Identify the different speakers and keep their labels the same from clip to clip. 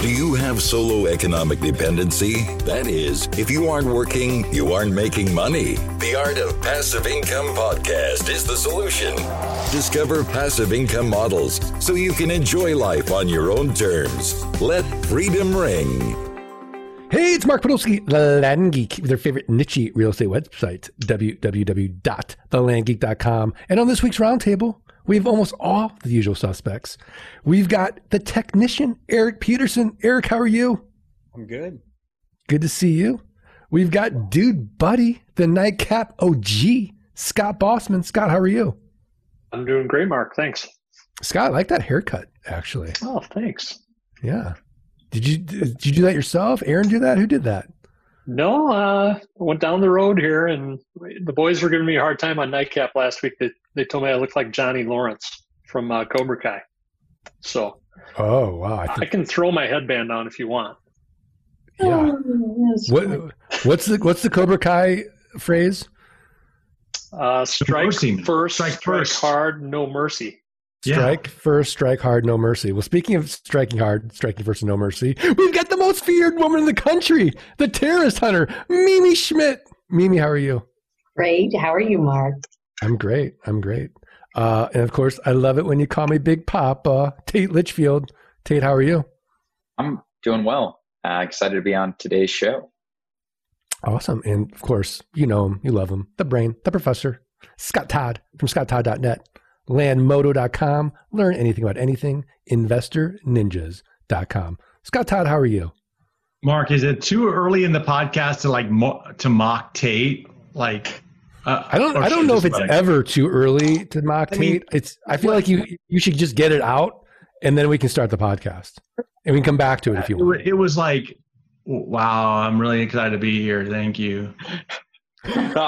Speaker 1: Do you have solo economic dependency? That is, if you aren't working, you aren't making money. The Art of Passive Income podcast is the solution. Discover passive income models so you can enjoy life on your own terms. Let freedom ring.
Speaker 2: Hey, it's Mark Podolsky, The Land Geek, with their favorite niche real estate website, www.thelandgeek.com. And on this week's roundtable, we have almost all the usual suspects. We've got the technician, Eric Peterson. Eric, how are you?
Speaker 3: I'm good.
Speaker 2: Good to see you. We've got Dude Buddy, the Nightcap OG, Scott Bossman. Scott, how are you?
Speaker 4: I'm doing great, Mark. Thanks.
Speaker 2: Scott, I like that haircut, actually.
Speaker 4: Oh, thanks.
Speaker 2: Yeah. Did you do that yourself? Aaron do that? Who did that?
Speaker 4: No, I went down the road here, and the boys were giving me a hard time on Nightcap last week. They told me I looked like Johnny Lawrence from Cobra Kai. So,
Speaker 2: oh wow,
Speaker 4: I can throw my headband on if you want.
Speaker 2: Yeah. What's the Cobra Kai phrase?
Speaker 4: Strike first, strike hard, no mercy.
Speaker 2: Strike first, strike hard, no mercy. Well, speaking of striking hard, striking first, and no mercy, we've got the most feared woman in the country, the terrorist hunter, Mimi Schmidt. Mimi, how are you?
Speaker 5: Great. How are you, Mark?
Speaker 2: I'm great. And of course, I love it when you call me Big Papa, Tate Litchfield. Tate, how are you?
Speaker 3: I'm doing well. Excited to be on today's show.
Speaker 2: Awesome. And of course, you know him, you love him, the brain, the professor, Scott Todd from scotttodd.net. Landmodo.com. Learn anything about anything. InvestorNinjas.com. Scott Todd, how are you?
Speaker 6: Mark, is it too early in the podcast to mock Tate?
Speaker 2: I don't know if it's ever too early to mock Tate. I feel like you should just get it out, and then we can start the podcast, and we can come back to it if you want.
Speaker 6: It was like, wow, I'm really excited to be here. Thank you.
Speaker 3: No,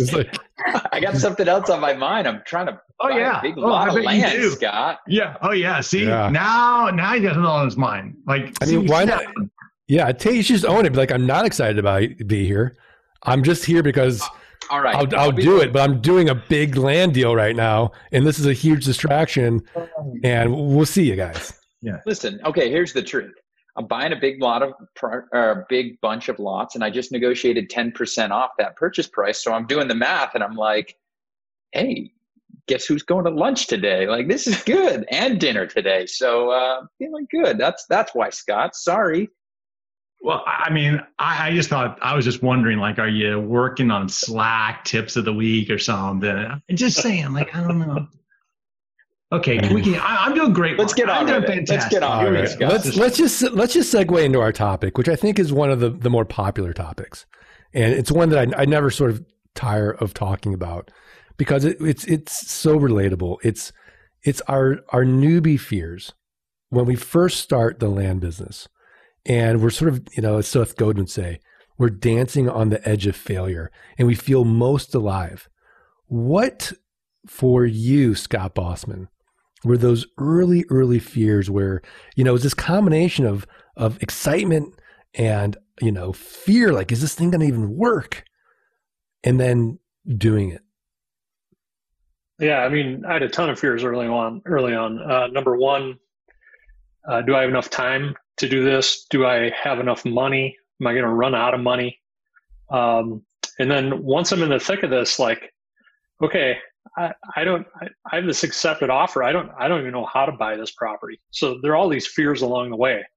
Speaker 3: I got something else on my mind. I'm trying to buy a big lot of land, Scott.
Speaker 6: Yeah. Oh, yeah. See, now he got it on his mind.
Speaker 2: Why not? Yeah, Tate, you should just own it. Be like, I'm not excited about be here. I'm just here because
Speaker 3: all right,
Speaker 2: I'll do it, but I'm doing a big land deal right now, and this is a huge distraction, and we'll see you guys.
Speaker 3: Yeah. Listen, okay, here's the truth. I'm buying a big big bunch of lots, and I just negotiated 10% off that purchase price. So I'm doing the math, and I'm like, hey, guess who's going to lunch today? Like, this is good, and dinner today. So feeling good. That's why, Scott. Sorry.
Speaker 6: Well, I mean, I just thought, I was just wondering, are you working on Slack tips of the week or something? I'm just saying, I don't know. Okay, I'm doing great.
Speaker 3: Let's get on with it. Let's get on with it.
Speaker 2: Let's just segue into our topic, which I think is one of the more popular topics, and it's one that I never sort of tire of talking about because it's so relatable. It's our newbie fears when we first start the land business, and we're sort of, as Seth Godin would say, we're dancing on the edge of failure, and we feel most alive. What for you, Scott Bossman, were those early fears where, it was this combination of excitement and, fear, like, is this thing going to even work? And then doing it.
Speaker 4: Yeah. I mean, I had a ton of fears early on. Number one, do I have enough time to do this? Do I have enough money? Am I going to run out of money? And then once I'm in the thick of this, okay, I have this accepted offer. I don't even know how to buy this property. So there are all these fears along the way.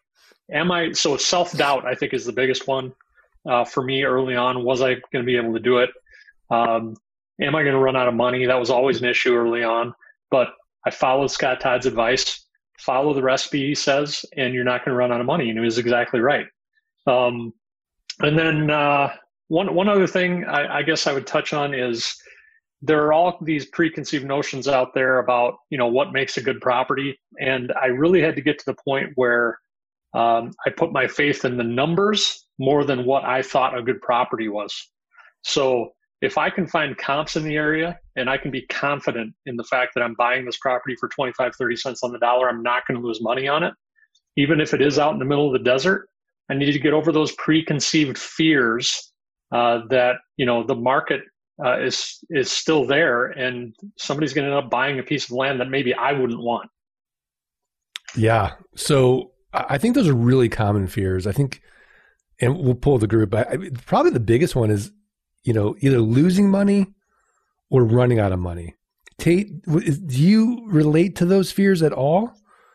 Speaker 4: So self-doubt, I think, is the biggest one for me early on. Was I going to be able to do it? Am I going to run out of money? That was always an issue early on, but I followed Scott Todd's advice, follow the recipe he says, and you're not going to run out of money. And he was exactly right. And then one other thing I guess I would touch on is, there are all these preconceived notions out there about, what makes a good property. And I really had to get to the point where I put my faith in the numbers more than what I thought a good property was. So if I can find comps in the area and I can be confident in the fact that I'm buying this property for 25, 30 cents on the dollar, I'm not going to lose money on it. Even if it is out in the middle of the desert, I need to get over those preconceived fears that, the market is still there, and somebody's going to end up buying a piece of land that maybe I wouldn't want.
Speaker 2: Yeah. So I think those are really common fears. I think, and we'll pull the group, but probably the biggest one is, either losing money or running out of money. Tate, do you relate to those fears at all?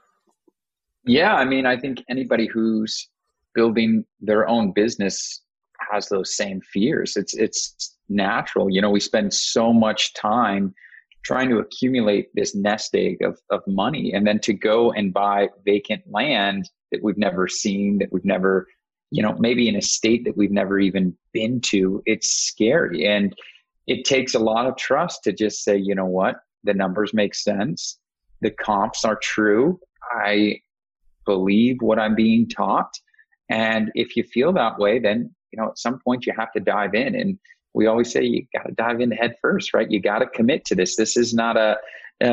Speaker 3: Yeah, I mean, I think anybody who's building their own business has those same fears. It's natural. We spend so much time trying to accumulate this nest egg of money, and then to go and buy vacant land that we've never seen, that we've never, maybe in a state that we've never even been to. It's scary. And it takes a lot of trust to just say, you know what, the numbers make sense. The comps are true. I believe what I'm being taught. And if you feel that way, then, at some point you have to dive in. And we always say you got to dive in head first, right? You got to commit to this. This is not a,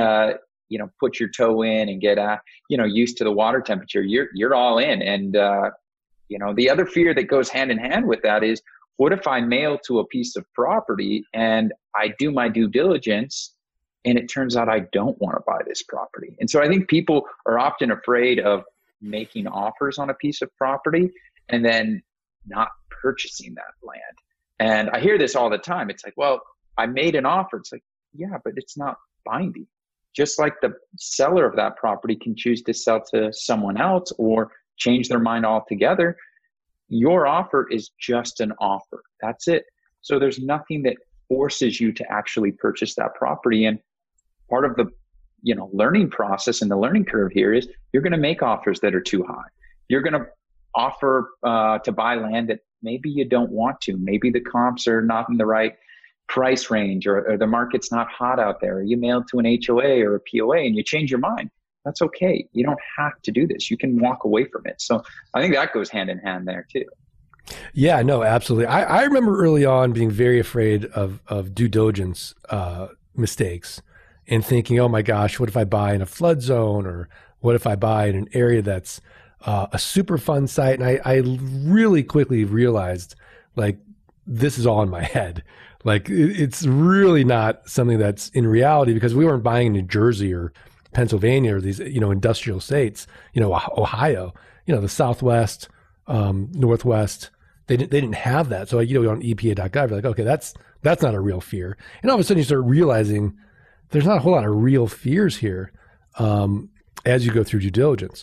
Speaker 3: put your toe in and get, used to the water temperature. You're all in. And, the other fear that goes hand in hand with that is, what if I mail to a piece of property and I do my due diligence and it turns out I don't want to buy this property? And so I think people are often afraid of making offers on a piece of property and then not purchasing that land. And I hear this all the time. It's like, well, I made an offer. It's like, yeah, but it's not binding. Just like the seller of that property can choose to sell to someone else or change their mind altogether. Your offer is just an offer. That's it. So there's nothing that forces you to actually purchase that property. And part of the, learning process and the learning curve here is you're going to make offers that are too high. You're going to offer to buy land that maybe you don't want to. Maybe the comps are not in the right price range, or the market's not hot out there. Or you mailed to an HOA or a POA and you change your mind. That's okay. You don't have to do this. You can walk away from it. So I think that goes hand in hand there too.
Speaker 2: Yeah, no, absolutely. I remember early on being very afraid of due diligence mistakes and thinking, oh my gosh, what if I buy in a flood zone, or what if I buy in an area that's a super fun site? And I really quickly realized, like, this is all in my head. Like, it's really not something that's in reality, because we weren't buying in New Jersey or Pennsylvania or these, industrial states, Ohio, the Southwest, Northwest, they didn't have that. So, on EPA.gov, you're like, okay, that's not a real fear. And all of a sudden you start realizing there's not a whole lot of real fears here, as you go through due diligence.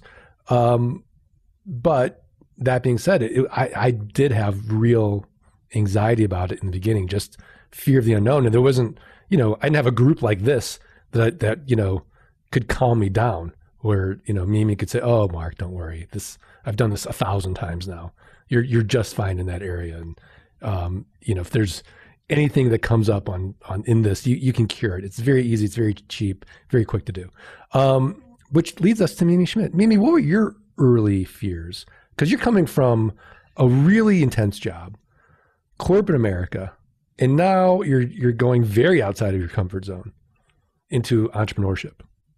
Speaker 2: But that being said, I did have real anxiety about it in the beginning, just fear of the unknown. And there wasn't, I didn't have a group like this that could calm me down, where, Mimi could say, oh, Mark, don't worry. I've done this 1,000 times now. You're just fine in that area. And, if there's anything that comes up in this, you can cure it. It's very easy. It's very cheap, very quick to do. Which leads us to Mimi Schmidt. Mimi, what were your early fears? Because you're coming from a really intense job, corporate America, and now you're going very outside of your comfort zone into entrepreneurship.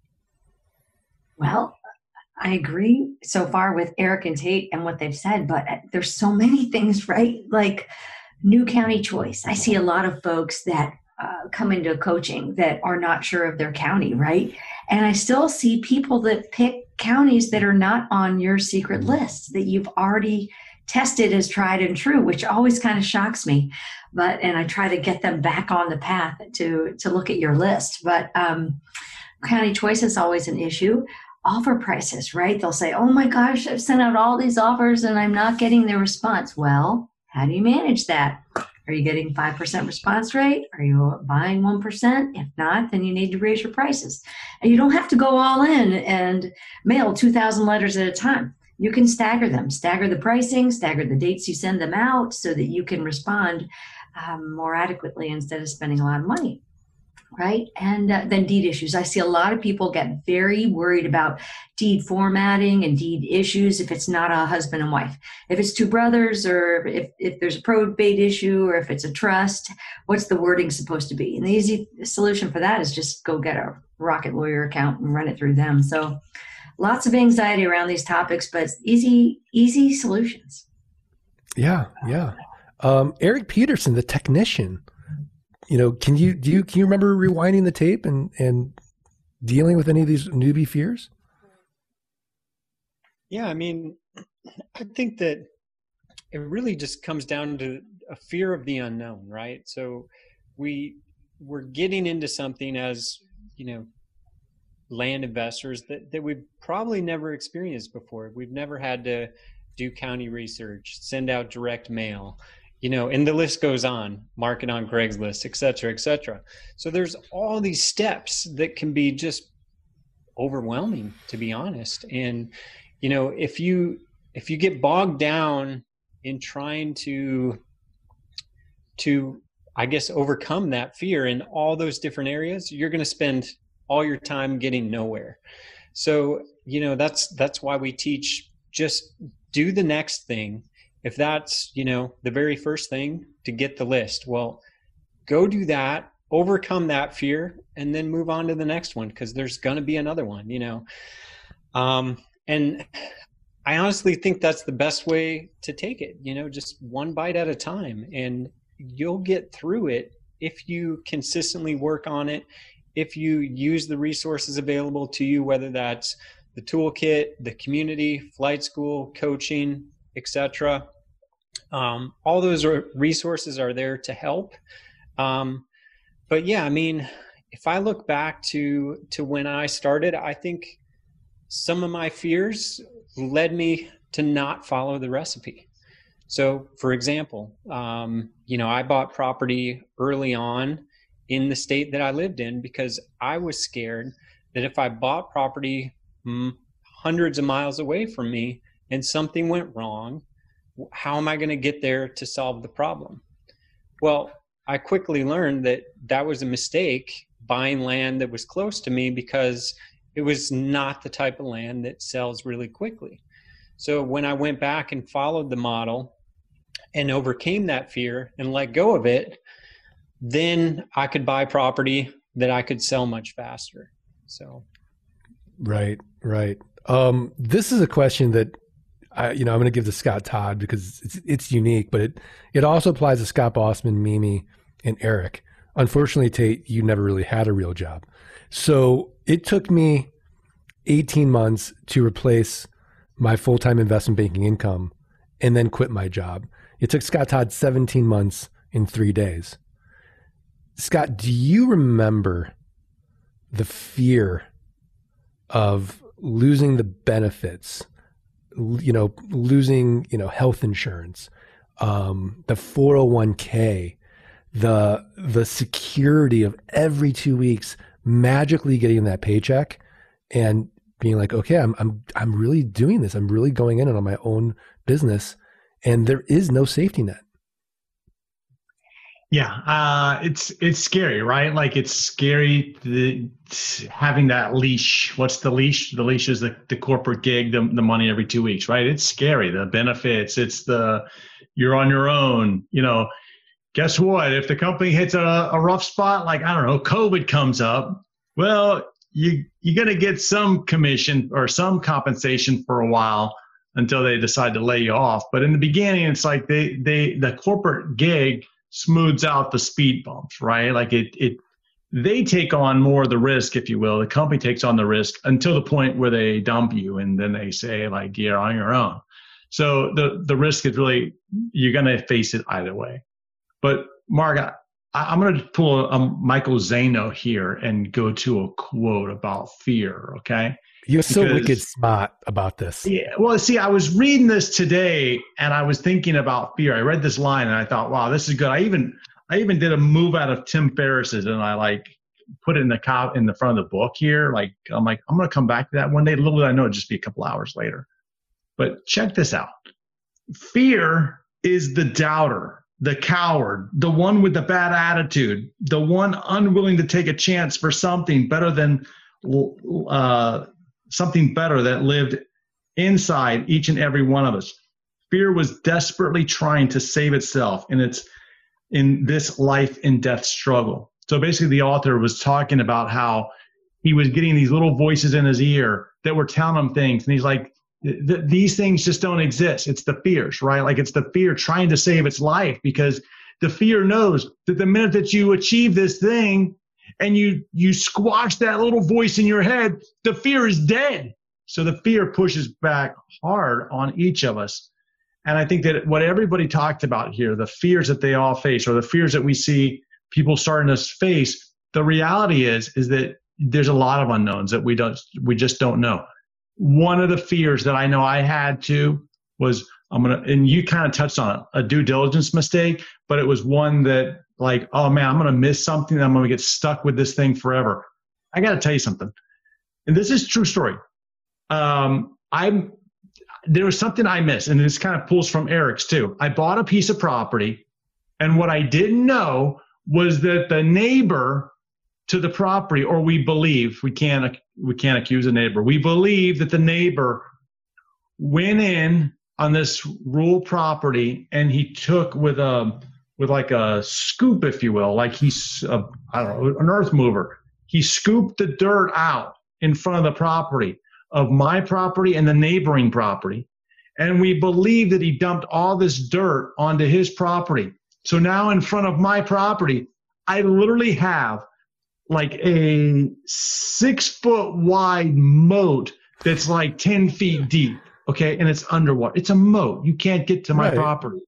Speaker 5: Well, I agree so far with Eric and Tate and what they've said, but there's so many things, right? Like new county choice. I see a lot of folks that come into coaching that are not sure of their county, right? And I still see people that pick counties that are not on your secret list, that you've already tested as tried and true, which always kind of shocks me. And I try to get them back on the path to look at your list. But county choice is always an issue. Offer prices, right? They'll say, oh my gosh, I've sent out all these offers and I'm not getting the response. Well, how do you manage that? Are you getting 5% response rate? Are you buying 1%? If not, then you need to raise your prices. And you don't have to go all in and mail 2,000 letters at a time. You can stagger them, stagger the pricing, stagger the dates you send them out so that you can respond more adequately instead of spending a lot of money. Right? And then deed issues. I see a lot of people get very worried about deed formatting and deed issues if it's not a husband and wife. If it's two brothers, or if there's a probate issue, or if it's a trust, what's the wording supposed to be? And the easy solution for that is just go get a Rocket Lawyer account and run it through them. So lots of anxiety around these topics, but easy solutions.
Speaker 2: Yeah. Eric Peterson, the technician. Can you remember rewinding the tape and dealing with any of these newbie fears?
Speaker 7: Yeah, I mean, I think that it really just comes down to a fear of the unknown, right? So we're getting into something as, land investors that we've probably never experienced before. We've never had to do county research, send out direct mail, and the list goes on, market on Craigslist, et cetera, et cetera. So there's all these steps that can be just overwhelming, to be honest. And, if you get bogged down in trying to, I guess, overcome that fear in all those different areas, you're going to spend all your time getting nowhere. So, that's why we teach, just do the next thing. If that's, the very first thing, to get the list, well, go do that, overcome that fear, and then move on to the next one, because there's going to be another one, and I honestly think that's the best way to take it, just one bite at a time, and you'll get through it if you consistently work on it, if you use the resources available to you, whether that's the toolkit, the community, flight school, coaching, etc. All those resources are there to help. But yeah, I mean, if I look back to when I started, I think some of my fears led me to not follow the recipe. So, for example, I bought property early on in the state that I lived in because I was scared that if I bought property hundreds of miles away from me and something went wrong, how am I going to get there to solve the problem? Well, I quickly learned that that was a mistake, buying land that was close to me, because it was not the type of land that sells really quickly. So when I went back and followed the model and overcame that fear and let go of it, then I could buy property that I could sell much faster. So.
Speaker 2: Right. This is a question that I'm going to give to Scott Todd because it's unique, but it also applies to Scott Bossman, Mimi, and Eric. Unfortunately, Tate, you never really had a real job. So it took me 18 months to replace my full-time investment banking income and then quit my job. It took Scott Todd 17 months in 3 days. Scott, do you remember the fear of losing the benefits, losing, health insurance, the 401k, the security of every 2 weeks magically getting that paycheck and being like, okay, I'm really doing this. I'm really going in on my own business, and there is no safety net.
Speaker 6: Yeah, it's scary, right? Like, it's scary having that leash. What's the leash? The leash is the corporate gig, the money every 2 weeks, right? It's scary. The benefits, you're on your own. Guess what? If the company hits a rough spot, like, I don't know, COVID comes up, well, you're going to get some commission or some compensation for a while until they decide to lay you off. But in the beginning, it's like the corporate gig smooths out the speed bumps, right? Like they take on more of the risk, if you will. The company takes on the risk until the point where they dump you, and then they say, like, you're on your own. So the risk is really, you're going to face it either way. But Mark, I'm going to pull a Michael Zano here and go to a quote about fear, okay?
Speaker 2: You're so wicked smart about this.
Speaker 6: Yeah. Well, see, I was reading this today and I was thinking about fear. I read this line and I thought, wow, this is good. I even did a move out of Tim Ferriss's and I put it in the front of the book here. I'm going to come back to that one day. Little did I know it'd just be a couple hours later. But check this out. Fear is the doubter, the coward, the one with the bad attitude, the one unwilling to take a chance for something better than something better that lived inside each and every one of us. Fear was desperately trying to save itself in this life and death struggle. So basically the author was talking about how he was getting these little voices in his ear that were telling him things. And he's like, these things just don't exist. It's the fears, right? Like, it's the fear trying to save its life, because the fear knows that the minute that you achieve this thing and you squash that little voice in your head, the fear is dead. So the fear pushes back hard on each of us. And I think that what everybody talked about here, the fears that they all face, or the fears that we see people starting to face, the reality is that there's a lot of unknowns that we just don't know. One of the fears that I know I had too was and you kind of touched on it, a due diligence mistake, but it was one that like, oh man, I'm going to miss something. I'm going to get stuck with this thing forever. I got to tell you something. And this is a true story. There was something I missed, and this kind of pulls from Eric's too. I bought a piece of property, and what I didn't know was that the neighbor to the property, or we can't accuse a neighbor. We believe that the neighbor went in on this rural property, and he took with like a scoop, if you will, like he's I don't know, an earth mover. He scooped the dirt out in front of the property of my property and the neighboring property. And we believe that he dumped all this dirt onto his property. So now in front of my property, I literally have like a 6-foot wide moat that's like 10 feet deep. Okay. And it's underwater. It's a moat. You can't get to my property.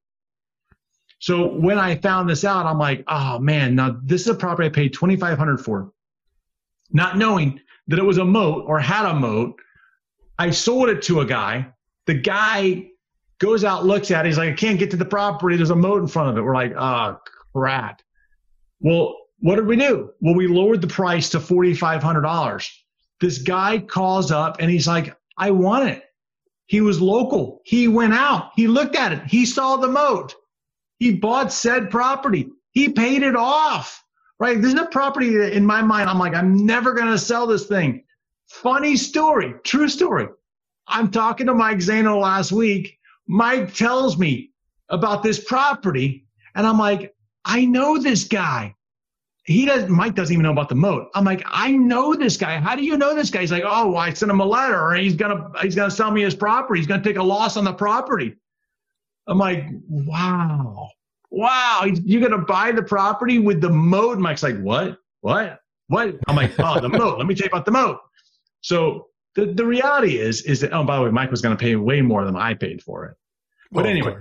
Speaker 6: So when I found this out, I'm like, oh man, now this is a property I paid $2,500 for, not knowing that it was a moat or had a moat. I sold it to a guy. The guy goes out, looks at it. He's like, I can't get to the property. There's a moat in front of it. We're like, oh, crap. Well, what did we do? Well, we lowered the price to $4,500. This guy calls up and he's like, I want it. He was local. He went out. He looked at it. He saw the moat. He bought said property. He paid it off. Right? This is a property that in my mind, I'm like, I'm never going to sell this thing. Funny story, true story. I'm talking to Mike Zano last week. Mike tells me about this property, and I'm like, I know this guy. Mike doesn't even know about the moat. I'm like, I know this guy. How do you know this guy? He's like, oh, well, I sent him a letter, and he's gonna sell me his property. He's gonna take a loss on the property. I'm like, wow, you're gonna buy the property with the moat? Mike's like, what? I'm like, oh, the moat. Let me tell you about the moat. So the reality is that, oh, by the way, Mike was going to pay way more than I paid for it. But anyway,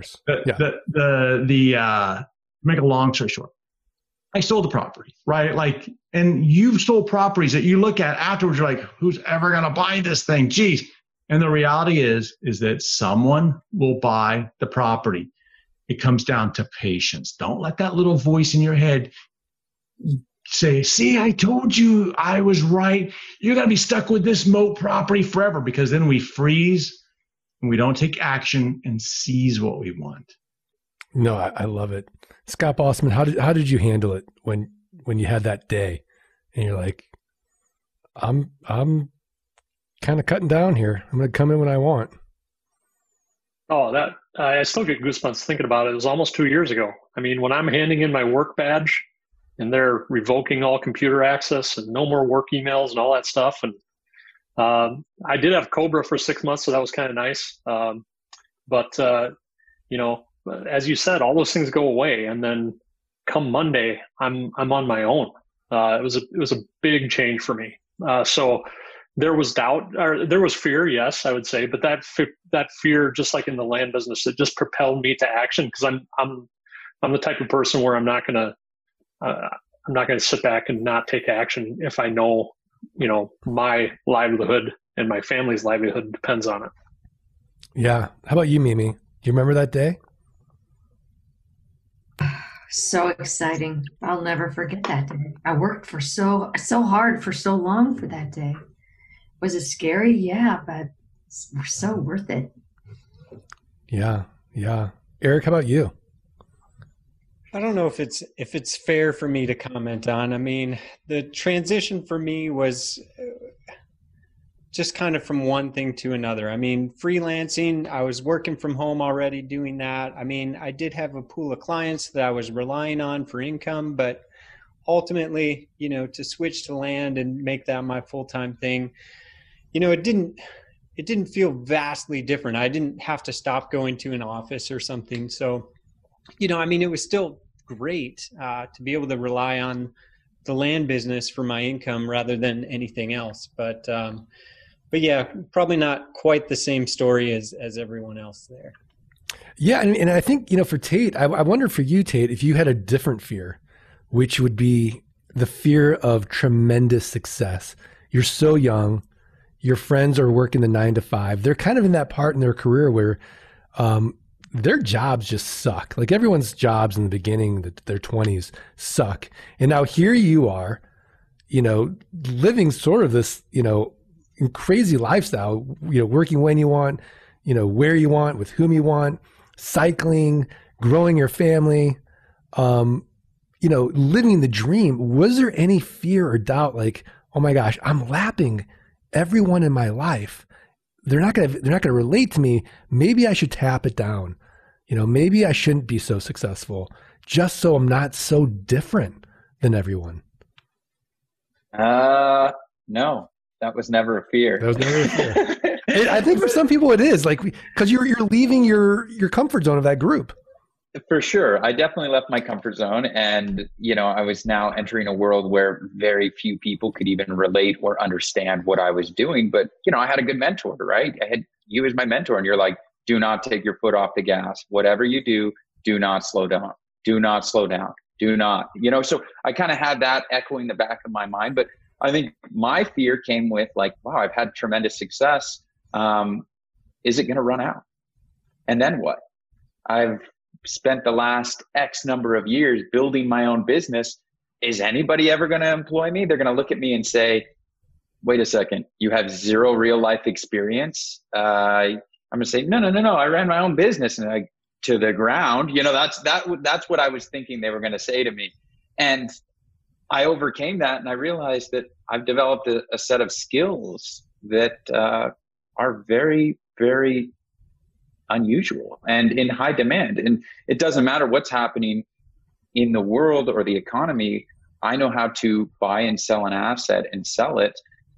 Speaker 6: make a long story short, I sold the property, right? Like, and you've sold properties that you look at afterwards, you're like, who's ever going to buy this thing? Geez. And the reality is that someone will buy the property. It comes down to patience. Don't let that little voice in your head say, see, I told you I was right. You're going to be stuck with this moat property forever, because then we freeze and we don't take action and seize what we want.
Speaker 2: No, I love it. Scott Bossman, how did you handle it when you had that day and you're like, I'm kind of cutting down here. I'm going to come in when I want.
Speaker 4: Oh, that I still get goosebumps thinking about it. It was almost 2 years ago. I mean, when I'm handing in my work badge and they're revoking all computer access and no more work emails and all that stuff. And I did have Cobra for 6 months, so that was kind of nice. But as you said, all those things go away, and then come Monday, I'm on my own. It was a big change for me. So there was doubt, or there was fear, yes, I would say, but that fear, just like in the land business, it just propelled me to action, because I'm the type of person where I'm not gonna sit back and not take action if I know, my livelihood and my family's livelihood depends on it. Yeah.
Speaker 2: How about you, Mimi? Do you remember that day?
Speaker 5: So exciting. I'll never forget that day. I worked for so hard for so long for that day. Was it scary? Yeah, but it's so worth it.
Speaker 2: Yeah. Eric, how about you?
Speaker 7: I don't know if it's fair for me to comment on. I mean, the transition for me was just kind of from one thing to another. I mean, freelancing, I was working from home already doing that. I mean, I did have a pool of clients that I was relying on for income, but ultimately, to switch to land and make that my full-time thing, it didn't feel vastly different. I didn't have to stop going to an office or something. So, it was still great to be able to rely on the land business for my income rather than anything else. But but yeah, probably not quite the same story as everyone else there.
Speaker 2: Yeah. And I think, for Tate, I wonder for you, Tate, if you had a different fear, which would be the fear of tremendous success. You're so young, your friends are working the 9 to 5. They're kind of in that part in their career where, their jobs just suck. Like everyone's jobs in the beginning, their 20s suck. And now here you are, living sort of this, crazy lifestyle, working when you want, where you want, with whom you want, cycling, growing your family, living the dream. Was there any fear or doubt like, oh my gosh, I'm lapping everyone in my life. They're not going to relate to me. Maybe I should tap it down. Maybe I shouldn't be so successful just so I'm not so different than everyone.
Speaker 3: No, that was never a fear.
Speaker 2: That was never a fear. I think for some people it is like, because you're leaving your comfort zone of that group.
Speaker 3: For sure. I definitely left my comfort zone, and, I was now entering a world where very few people could even relate or understand what I was doing. But, I had a good mentor, right? I had you as my mentor, and you're like, do not take your foot off the gas. Whatever you do not slow down. Do not slow down. Do not, so I kind of had that echoing the back of my mind. But I think my fear came with like, wow, I've had tremendous success. Is it going to run out? And then what? I've spent the last X number of years building my own business. Is anybody ever going to employ me? They're going to look at me and say, wait a second, you have zero real life experience. I'm going to say, no. I ran my own business and to the ground. That's what I was thinking they were going to say to me. And I overcame that. And I realized that I've developed a set of skills that are very, very unusual and in high demand. And it doesn't matter what's happening in the world or the economy. I know how to buy and sell an asset and sell it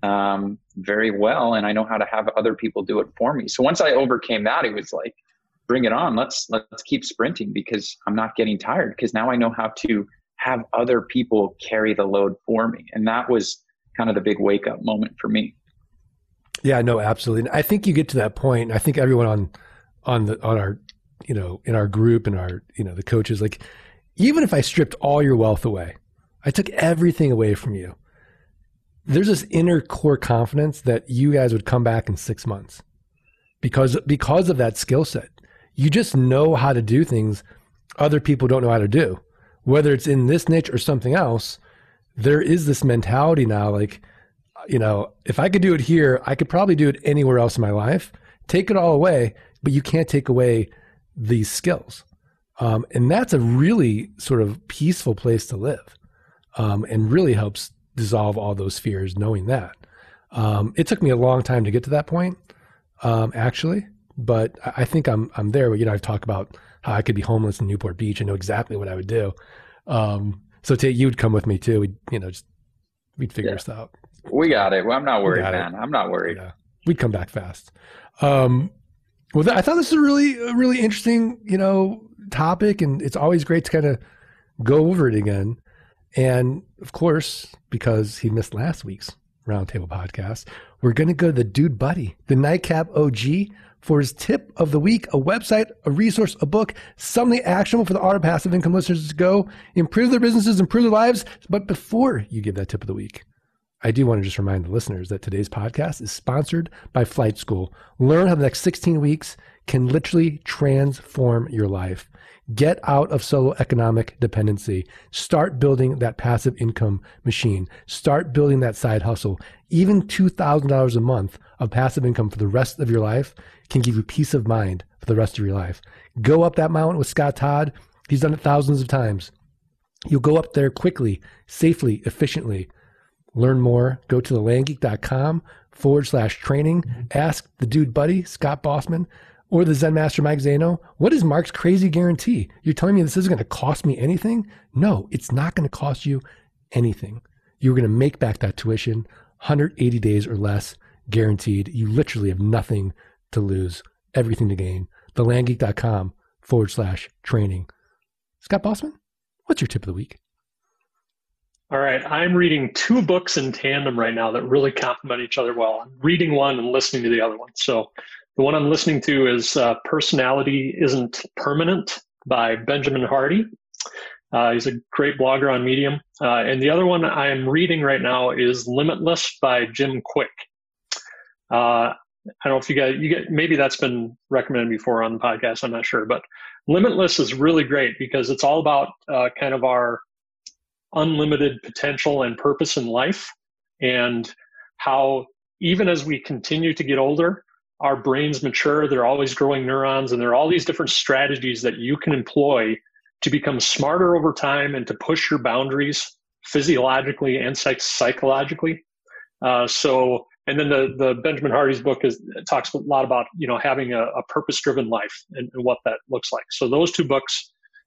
Speaker 3: very well. And I know how to have other people do it for me. So once I overcame that, it was like, bring it on. Let's keep sprinting, because I'm not getting tired, because now I know how to have other people carry the load for me. And that was kind of the big wake up moment for me.
Speaker 2: Yeah, no, absolutely. And I think you get to that point. I think everyone on our, in our group and our, the coaches, like, even if I stripped all your wealth away, I took everything away from you, there's this inner core confidence that you guys would come back in 6 months because of that skill set. You just know how to do things other people don't know how to do, whether it's in this niche or something else. There is this mentality now, like, if I could do it here, I could probably do it anywhere else in my life. Take it all away, but you can't take away these skills. And that's a really sort of peaceful place to live, and really helps dissolve all those fears, knowing that. It took me a long time to get to that point, actually, but I think I'm there. I've talked about how I could be homeless in Newport Beach and know exactly what I would do. So Tate, you would come with me too. We'd figure this out.
Speaker 3: We got it. Well, I'm not worried, man. I'm not worried.
Speaker 2: Yeah. We'd come back fast. Well, I thought this was a really interesting, topic, and it's always great to kind of go over it again. And of course, because he missed last week's Roundtable podcast, we're going to go to the Dude Buddy, the Nightcap OG, for his tip of the week, a website, a resource, a book, something actionable for the Art of Passive Income listeners to go improve their businesses, improve their lives. But before you give that tip of the week, I do want to just remind the listeners that today's podcast is sponsored by Flight School. Learn how the next 16 weeks can literally transform your life. Get out of solo economic dependency. Start building that passive income machine. Start building that side hustle. Even $2,000 a month of passive income for the rest of your life can give you peace of mind for the rest of your life. Go up that mountain with Scott Todd. He's done it thousands of times. You'll go up there quickly, safely, efficiently. Learn more. Go to thelandgeek.com/training. Ask the Dude Buddy, Scott Bossman, or the Zen Master Mike Zano, what is Mark's crazy guarantee? You're telling me this isn't going to cost me anything? No, it's not going to cost you anything. You're going to make back that tuition 180 days or less, guaranteed. You literally have nothing to lose, everything to gain. thelandgeek.com/training. Scott Bossman, what's your tip of the week?
Speaker 4: All right. I'm reading 2 books in tandem right now that really complement each other well. I'm reading one and listening to the other one. So the one I'm listening to is Personality Isn't Permanent by Benjamin Hardy. He's a great blogger on Medium. And the other one I am reading right now is Limitless by Jim Quick. I don't know if you get, maybe that's been recommended before on the podcast. I'm not sure, but Limitless is really great because it's all about kind of our unlimited potential and purpose in life, and how even as we continue to get older, our brains mature. They're always growing neurons, and there are all these different strategies that you can employ to become smarter over time and to push your boundaries physiologically and psychologically. And then the Benjamin Hardy's book talks a lot about, having a purpose-driven life and what that looks like. So those 2 books,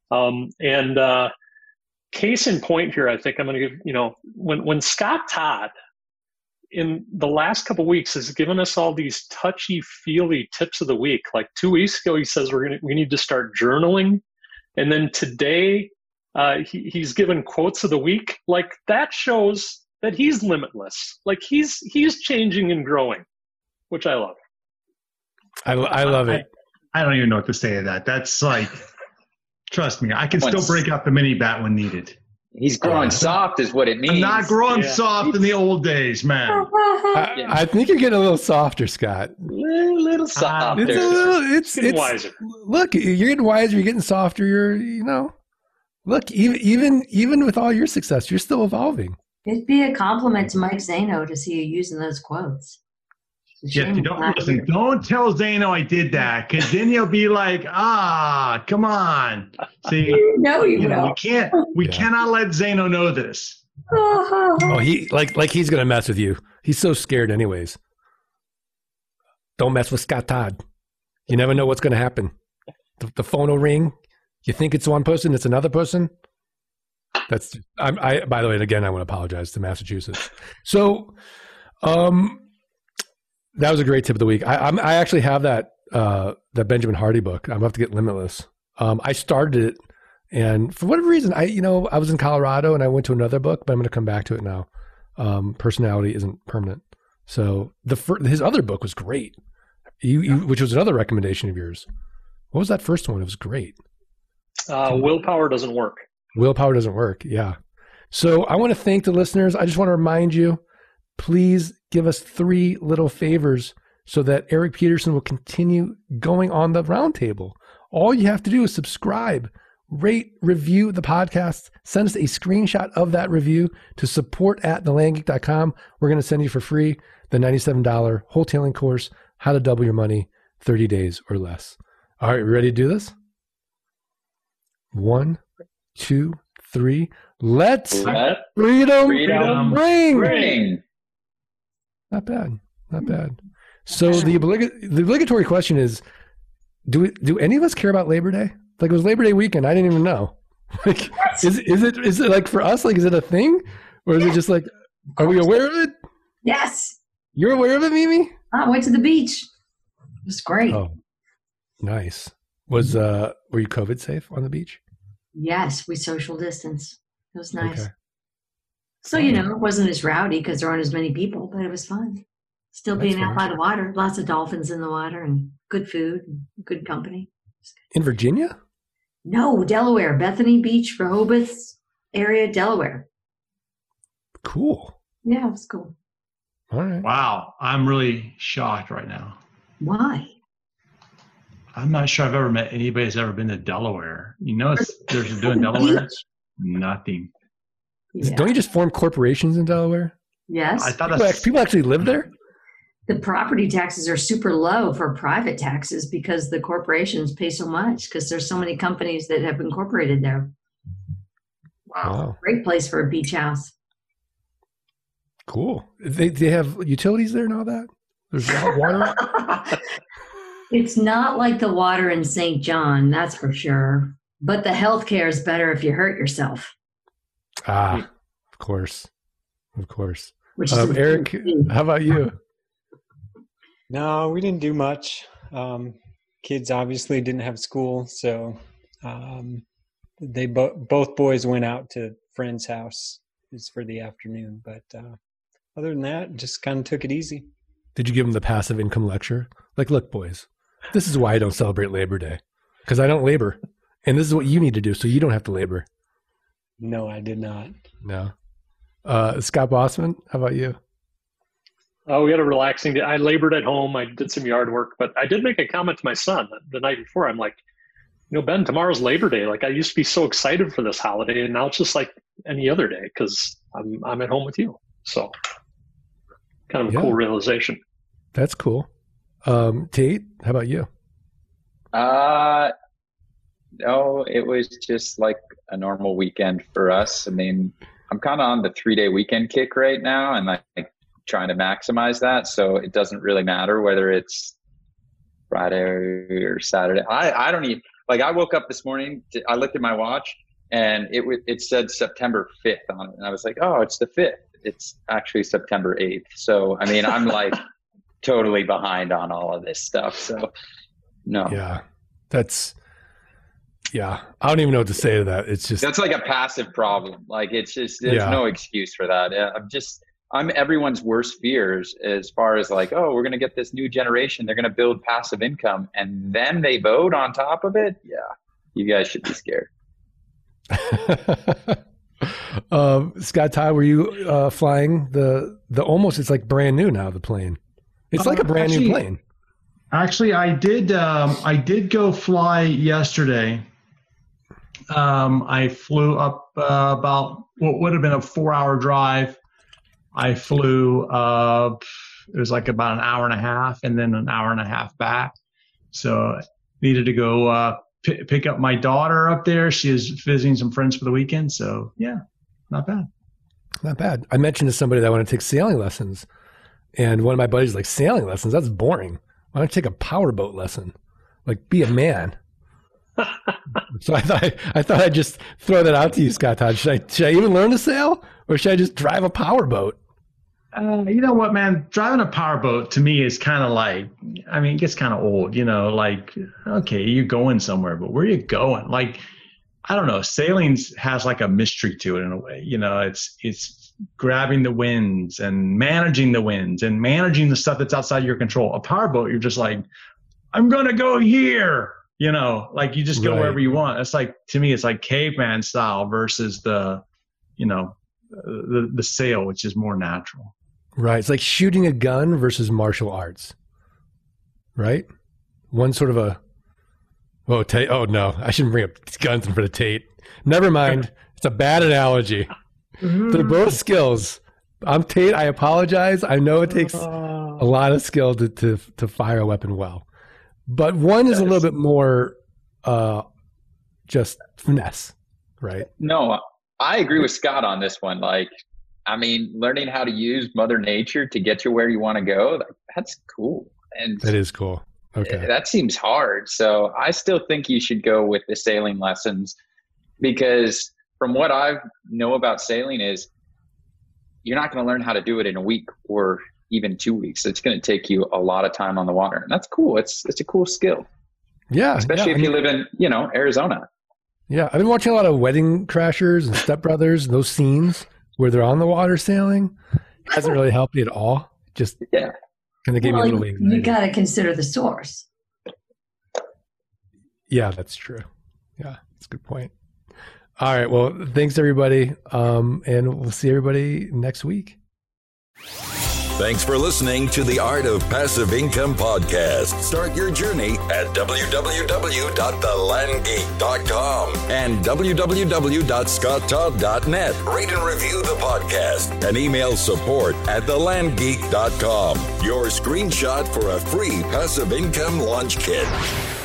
Speaker 4: case in point here, I think I'm going to give, when Scott Todd in the last couple of weeks has given us all these touchy-feely tips of the week. Like 2 weeks ago, he says we need to start journaling. And then today, he's given quotes of the week. Like, that shows that he's limitless. Like, he's changing and growing, which I love.
Speaker 2: I love it.
Speaker 6: I don't even know what to say to that. That's like, trust me, I can still break out the mini bat when needed.
Speaker 3: He's growing soft is what it means.
Speaker 6: I'm not growing soft in the old days, man.
Speaker 2: I think you're getting a little softer, Scott.
Speaker 3: A little softer.
Speaker 2: It's
Speaker 4: getting wiser.
Speaker 2: Look, you're getting wiser. You're getting softer. Look, even with all your success, you're still evolving.
Speaker 5: It'd be a compliment to Mike Zano to see you using those quotes.
Speaker 6: Yeah, don't tell Zano I did that, because then he'll be like, come on. See, we cannot let Zano know this.
Speaker 2: Oh, he like he's gonna mess with you. He's so scared anyways. Don't mess with Scott Todd. You never know what's gonna happen. The phone will ring. You think it's one person, it's another person. I by the way, again, I want to apologize to Massachusetts. So, that was a great tip of the week. I actually have that Benjamin Hardy book. I'm about to get Limitless. I started it, and for whatever reason, I was in Colorado and I went to another book, but I'm going to come back to it now. Personality Isn't Permanent. So his other book was great, which was another recommendation of yours. What was that first one? It was great.
Speaker 4: Willpower Doesn't Work.
Speaker 2: Willpower Doesn't Work. Yeah. So I want to thank the listeners. I just want to remind you, please give us 3 little favors so that Eric Peterson will continue going on the roundtable. All you have to do is subscribe, rate, review the podcast, send us a screenshot of that review to support@thelandgeek.com. We're going to send you for free the $97 wholesaling course, How to Double Your Money 30 days or less. All right, ready to do this? 1, 2, 3. Let's freedom ring. Not bad. So the obligatory question is, do any of us care about Labor Day? Like, it was Labor Day weekend. I didn't even know. Like, is it like for us? Like, is it a thing, or is it just like, are we aware of it?
Speaker 5: Yes.
Speaker 2: You're aware of it, Mimi?
Speaker 5: I went to the beach. It was great.
Speaker 2: Oh, nice. Were you COVID safe on the beach?
Speaker 5: Yes, we social distance. It was nice.
Speaker 2: Okay.
Speaker 5: So, it wasn't as rowdy because there aren't as many people, but it was fun. Still being out by the water. Lots of dolphins in the water and good food and good company.
Speaker 2: In Virginia?
Speaker 5: No, Delaware. Bethany Beach, Rehoboth area, Delaware.
Speaker 2: Cool.
Speaker 5: Yeah, it was cool.
Speaker 2: All right.
Speaker 6: Wow. I'm really shocked right now.
Speaker 5: Why?
Speaker 6: I'm not sure I've ever met anybody who's ever been to Delaware. There's doing Delaware? Nothing.
Speaker 5: Yeah.
Speaker 2: Don't you just form corporations in Delaware?
Speaker 5: Yes.
Speaker 6: I thought
Speaker 2: people actually live there?
Speaker 5: The property taxes are super low for private taxes because the corporations pay so much because there's so many companies that have incorporated there.
Speaker 2: Wow.
Speaker 5: Great place for a beach house.
Speaker 2: Cool. They have utilities there and all that? There's water?
Speaker 5: It's not like the water in St. John, that's for sure. But the healthcare is better if you hurt yourself.
Speaker 2: Of course.
Speaker 5: Which is
Speaker 2: Eric, how about you?
Speaker 7: No, we didn't do much. Kids obviously didn't have school, so they both boys went out to friend's house is for the afternoon. But other than that, just kind of took it easy.
Speaker 2: Did you give them the passive income lecture? Like, look, boys, this is why I don't celebrate Labor Day, because I don't labor. And this is what you need to do so you don't have to labor.
Speaker 7: No, I did not.
Speaker 2: No. Scott Bossman, how about you?
Speaker 4: Oh, we had a relaxing day. I labored at home. I did some yard work, but I did make a comment to my son the night before. I'm like, Ben, tomorrow's Labor Day. Like, I used to be so excited for this holiday, and now it's just like any other day because I'm at home with you. So kind of a cool realization.
Speaker 2: That's cool. Tate, how about you?
Speaker 3: No, it was just like a normal weekend for us. I mean, I'm kind of on the 3-day weekend kick right now, and like trying to maximize that. So it doesn't really matter whether it's Friday or Saturday. I don't even, like, I woke up this morning, I looked at my watch, and it said September 5th on it. And I was like, oh, it's the 5th. It's actually September 8th. So, I mean, I'm like totally behind on all of this stuff. So, no.
Speaker 2: Yeah. I don't even know what to say to that. It's just,
Speaker 3: that's like a passive problem. Like, it's just, there's no excuse for that. Yeah, I'm everyone's worst fears as far as like, oh, we're going to get this new generation. They're going to build passive income and then they vote on top of it. Yeah. You guys should be scared.
Speaker 2: Scott Todd, were you flying the almost, it's like brand new now, the plane. It's like a brand new plane.
Speaker 6: Actually, I did go fly yesterday. I flew up about what would have been a 4-hour drive. I flew, it was like about an hour and a half and then an hour and a half back. So needed to go pick up my daughter up there. She is visiting some friends for the weekend. So yeah, not bad.
Speaker 2: Not bad. I mentioned to somebody that I want to take sailing lessons. And one of my buddies was like, sailing lessons? That's boring. Why don't you take a powerboat lesson? Like, be a man. So I thought I'd just throw that out to you, Scott Todd. Should I even learn to sail, or should I just drive a powerboat?
Speaker 6: You know what, man? Driving a powerboat to me is kind of like, I mean, it gets kind of old, like, okay, you're going somewhere, but where are you going? Like, I don't know. Sailing has like a mystery to it in a way. It's grabbing the winds and managing the winds and managing the stuff that's outside your control. A powerboat, you're just like, I'm going to go here. Like you just go wherever you want. It's like, to me, it's like caveman style versus the sail, which is more natural.
Speaker 2: Right. It's like shooting a gun versus martial arts. Right? One sort of a, Tate, oh no, I shouldn't bring up guns in front of Tate. Never mind. It's a bad analogy. They're both skills. I'm Tate. I apologize. I know it takes a lot of skill to fire a weapon well. But one is a little bit more just finesse, right?
Speaker 3: No, I agree with Scott on this one. Like, I mean, learning how to use Mother Nature to get you where you want to go, that's cool. And
Speaker 2: that is cool. Okay.
Speaker 3: That seems hard. So I still think you should go with the sailing lessons, because from what I know about sailing is you're not going to learn how to do it in a week or even 2 weeks. It's going to take you a lot of time on the water. And that's cool. It's a cool skill.
Speaker 2: Yeah.
Speaker 3: Especially if you live in, Arizona.
Speaker 2: Yeah. I've been watching a lot of Wedding Crashers and Step Brothers and those scenes where they're on the water sailing. It hasn't really helped me at all. Just kind of gave me a little anxiety.
Speaker 5: You got to consider the source.
Speaker 2: Yeah, that's true. Yeah, that's a good point. All right. Well, thanks everybody. And we'll see everybody next week.
Speaker 1: Thanks for listening to the Art of Passive Income podcast. Start your journey at www.thelandgeek.com and www.scotttodd.net. Rate and review the podcast and email support@thelandgeek.com. Your screenshot for a free passive income launch kit.